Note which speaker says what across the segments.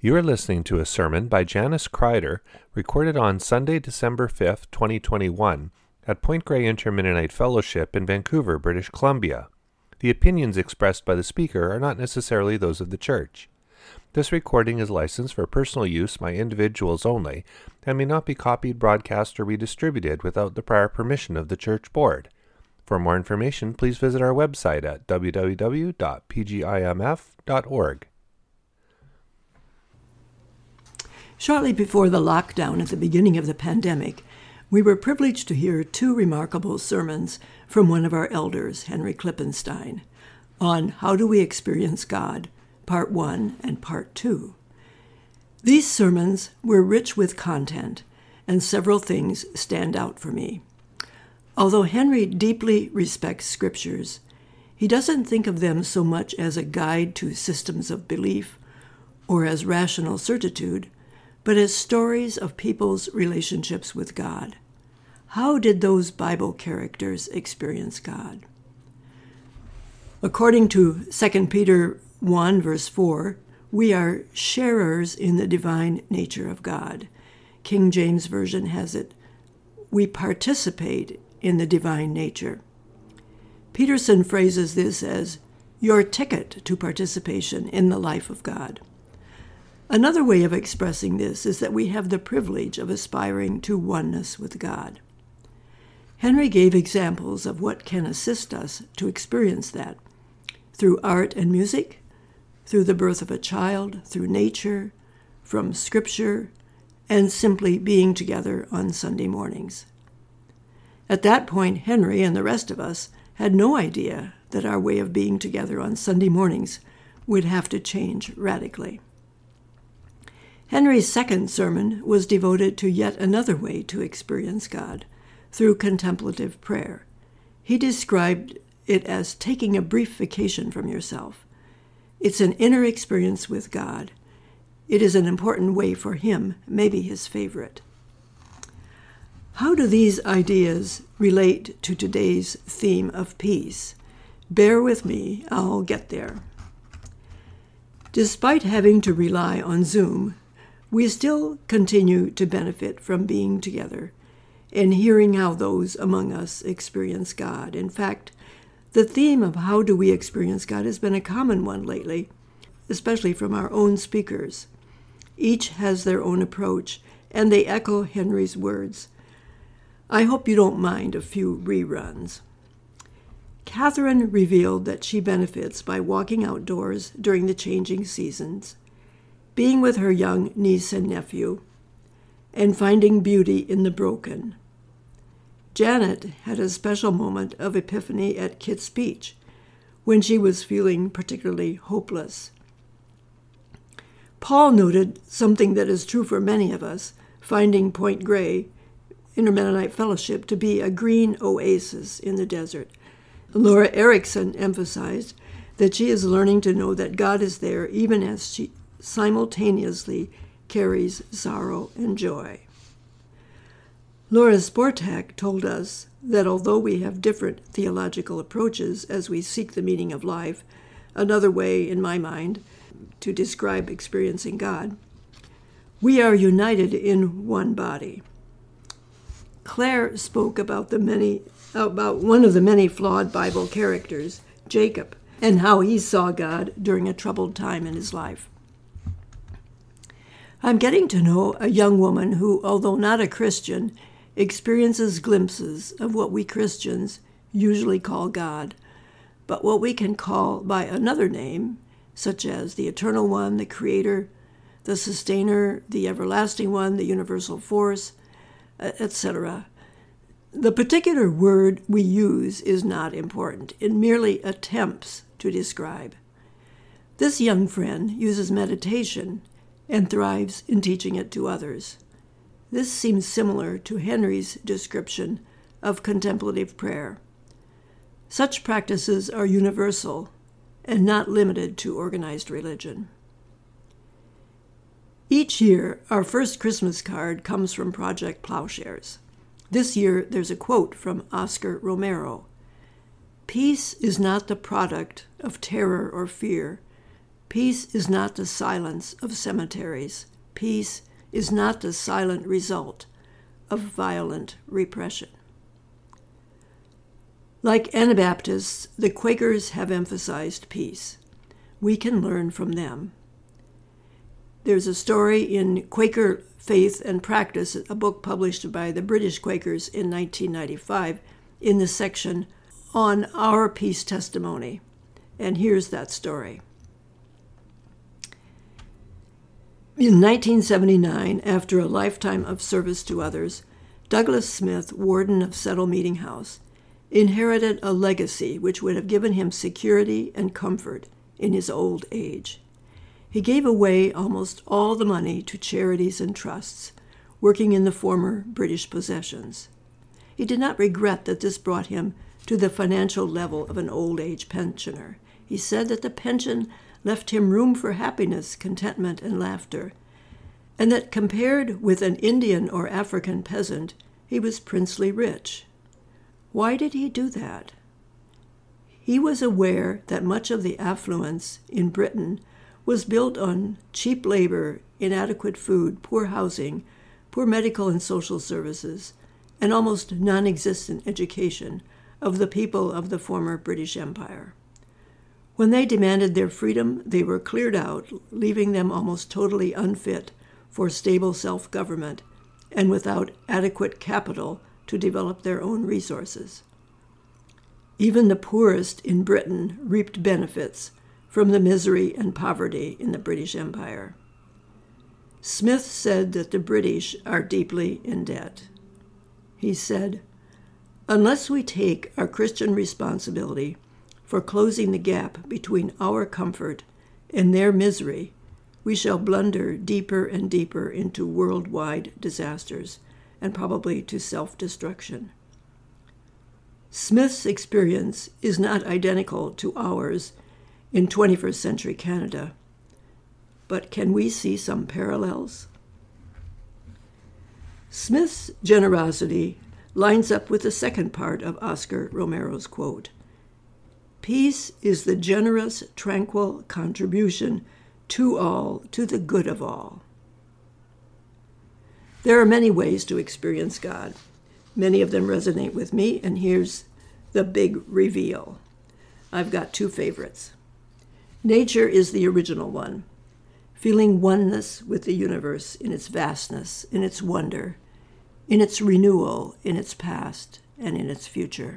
Speaker 1: You are listening to a sermon by Janice Kreider, recorded on Sunday, December 5th, 2021, at Point Grey Inter-Mennonite Fellowship in Vancouver, British Columbia. The opinions expressed by the speaker are not necessarily those of the church. This recording is licensed for personal use by individuals only and may not be copied, broadcast, or redistributed without the prior permission of the church board. For more information, please visit our website at www.pgimf.org.
Speaker 2: Shortly before the lockdown at the beginning of the pandemic, we were privileged to hear two remarkable sermons from one of our elders, Henry Klippenstein, on How Do We Experience God, Part 1 and Part 2. These sermons were rich with content, and several things stand out for me. Although Henry deeply respects scriptures, he doesn't think of them so much as a guide to systems of belief or as rational certitude, but as stories of people's relationships with God. How did those Bible characters experience God? According to 2 Peter 1, verse 4, we are sharers in the divine nature of God. King James Version has it, we participate in the divine nature. Peterson phrases this as your ticket to participation in the life of God. Another way of expressing this is that we have the privilege of aspiring to oneness with God. Henry gave examples of what can assist us to experience that through art and music, through the birth of a child, through nature, from Scripture, and simply being together on Sunday mornings. At that point, Henry and the rest of us had no idea that our way of being together on Sunday mornings would have to change radically. Henry's second sermon was devoted to yet another way to experience God, through contemplative prayer. He described it as taking a brief vacation from yourself. It's an inner experience with God. It is an important way for him, maybe his favorite. How do these ideas relate to today's theme of peace? Bear with me, I'll get there. Despite having to rely on Zoom, we still continue to benefit from being together and hearing how those among us experience God. In fact, the theme of how do we experience God has been a common one lately, especially from our own speakers. Each has their own approach, and they echo Henry's words. I hope you don't mind a few reruns. Catherine revealed that she benefits by walking outdoors during the changing seasons, being with her young niece and nephew, and finding beauty in the broken. Janet had a special moment of epiphany at Kitts Beach when she was feeling particularly hopeless. Paul noted something that is true for many of us, finding Point Grey Inter-Mennonite Fellowship to be a green oasis in the desert. Laura Erickson emphasized that she is learning to know that God is there even as she simultaneously carries sorrow and joy. Laura Sportak told us that although we have different theological approaches as we seek the meaning of life, another way, in my mind, to describe experiencing God, we are united in one body. Claire spoke about one of the many flawed Bible characters, Jacob, and how he saw God during a troubled time in his life. I'm getting to know a young woman who, although not a Christian, experiences glimpses of what we Christians usually call God, but what we can call by another name, such as the Eternal One, the Creator, the Sustainer, the Everlasting One, the Universal Force, etc. The particular word we use is not important. It merely attempts to describe. This young friend uses meditation and thrives in teaching it to others. This seems similar to Henry's description of contemplative prayer. Such practices are universal and not limited to organized religion. Each year, our first Christmas card comes from Project Plowshares. This year, there's a quote from Oscar Romero. Peace is not the product of terror or fear. Peace is not the silence of cemeteries. Peace is not the silent result of violent repression. Like Anabaptists, the Quakers have emphasized peace. We can learn from them. There's a story in Quaker Faith and Practice, a book published by the British Quakers in 1995, in the section on our peace testimony. And here's that story. In 1979, after a lifetime of service to others, Douglas Smith, warden of Settle Meeting House, inherited a legacy which would have given him security and comfort in his old age. He gave away almost all the money to charities and trusts, working in the former British possessions. He did not regret that this brought him to the financial level of an old age pensioner. He said that the pension left him room for happiness, contentment, and laughter, and that compared with an Indian or African peasant, he was princely rich. Why did he do that? He was aware that much of the affluence in Britain was built on cheap labor, inadequate food, poor housing, poor medical and social services, and almost non-existent education of the people of the former British Empire. When they demanded their freedom, they were cleared out, leaving them almost totally unfit for stable self-government and without adequate capital to develop their own resources. Even the poorest in Britain reaped benefits from the misery and poverty in the British Empire. Smith said that the British are deeply in debt. He said, "Unless we take our Christian responsibility for closing the gap between our comfort and their misery, we shall blunder deeper and deeper into worldwide disasters and probably to self-destruction." Smith's experience is not identical to ours in 21st century Canada, but can we see some parallels? Smith's generosity lines up with the second part of Oscar Romero's quote. Peace is the generous, tranquil contribution to all, to the good of all. There are many ways to experience God. Many of them resonate with me, and here's the big reveal. I've got two favorites. Nature is the original one, feeling oneness with the universe in its vastness, in its wonder, in its renewal, in its past, and in its future.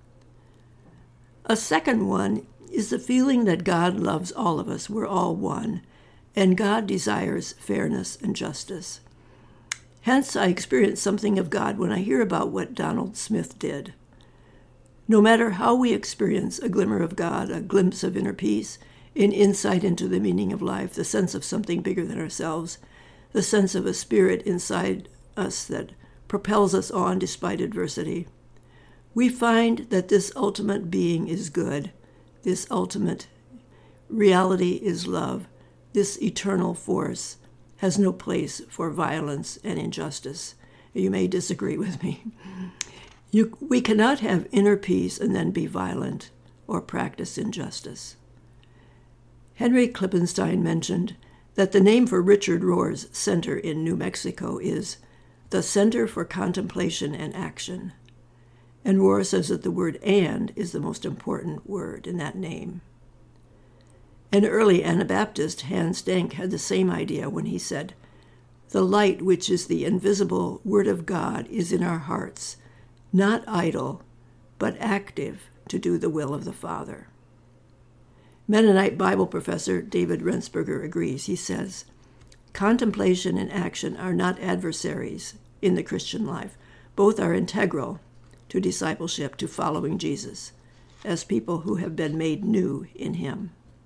Speaker 2: A second one is the feeling that God loves all of us. We're all one, and God desires fairness and justice. Hence, I experience something of God when I hear about what Donald Smith did. No matter how we experience a glimmer of God, a glimpse of inner peace, an insight into the meaning of life, the sense of something bigger than ourselves, the sense of a spirit inside us that propels us on despite adversity, we find that this ultimate being is good, this ultimate reality is love, this eternal force has no place for violence and injustice. You may disagree with me. We cannot have inner peace and then be violent or practice injustice. Henry Klippenstein mentioned that the name for Richard Rohr's center in New Mexico is the Center for Contemplation and Action. And Rohr says that the word "and" is the most important word in that name. An early Anabaptist, Hans Denk, had the same idea when he said, "The light which is the invisible Word of God is in our hearts, not idle, but active to do the will of the Father." Mennonite Bible professor David Rensberger agrees. He says, "Contemplation and action are not adversaries in the Christian life. Both are integral to discipleship, to following Jesus, as people who have been made new in him."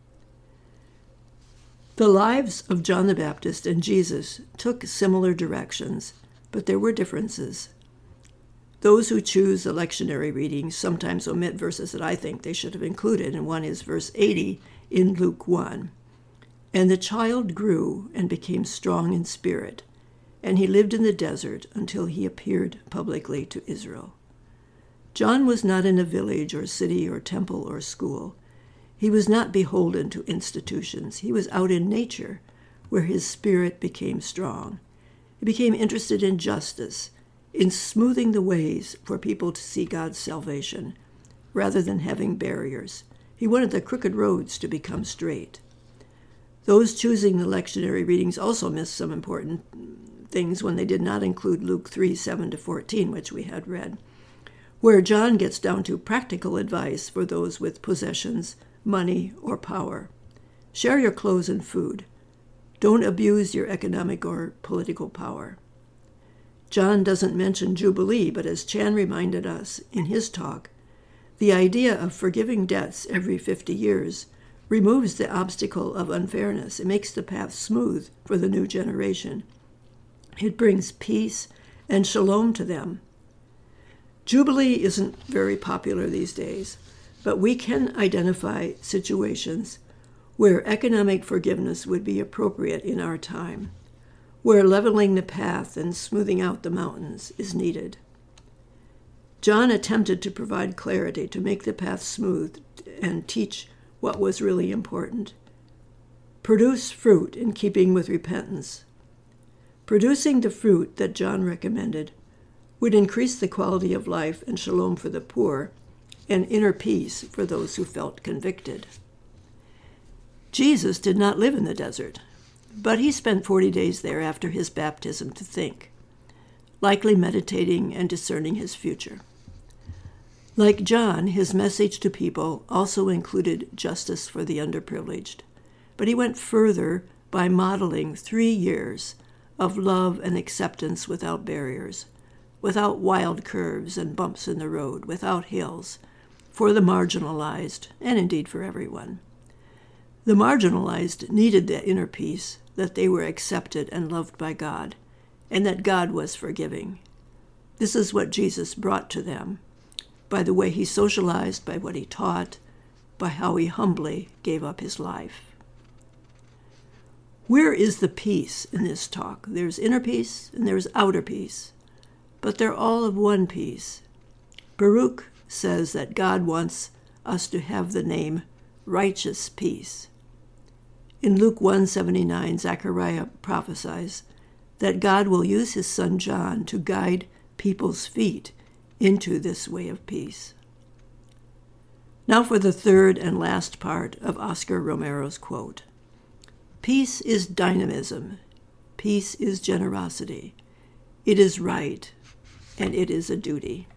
Speaker 2: The lives of John the Baptist and Jesus took similar directions, but there were differences. Those who choose the lectionary readings sometimes omit verses that I think they should have included, and one is verse 80 in Luke 1. "And the child grew and became strong in spirit, and he lived in the desert until he appeared publicly to Israel." John was not in a village or city or temple or school. He was not beholden to institutions. He was out in nature, where his spirit became strong. He became interested in justice, in smoothing the ways for people to see God's salvation, rather than having barriers. He wanted the crooked roads to become straight. Those choosing the lectionary readings also missed some important things when they did not include Luke 3:7-14, which we had read, where John gets down to practical advice for those with possessions, money, or power. Share your clothes and food. Don't abuse your economic or political power. John doesn't mention Jubilee, but as Chan reminded us in his talk, the idea of forgiving debts every 50 years removes the obstacle of unfairness. It makes the path smooth for the new generation. It brings peace and shalom to them. Jubilee isn't very popular these days, but we can identify situations where economic forgiveness would be appropriate in our time, where leveling the path and smoothing out the mountains is needed. John attempted to provide clarity, to make the path smooth and teach what was really important. Produce fruit in keeping with repentance. Producing the fruit that John recommended would increase the quality of life and shalom for the poor and inner peace for those who felt convicted. Jesus did not live in the desert, but he spent 40 days there after his baptism to think, likely meditating and discerning his future. Like John, his message to people also included justice for the underprivileged, but he went further by modeling 3 years of love and acceptance without barriers, without wild curves and bumps in the road, without hills, for the marginalized, and indeed for everyone. The marginalized needed the inner peace that they were accepted and loved by God, and that God was forgiving. This is what Jesus brought to them, by the way he socialized, by what he taught, by how he humbly gave up his life. Where is the peace in this talk? There's inner peace and there's outer peace, but they're all of one piece. Baruch says that God wants us to have the name righteous peace. In Luke 1:79, Zechariah prophesies that God will use his son John to guide people's feet into this way of peace. Now for the third and last part of Oscar Romero's quote. Peace is dynamism. Peace is generosity. It is right, and it is a duty.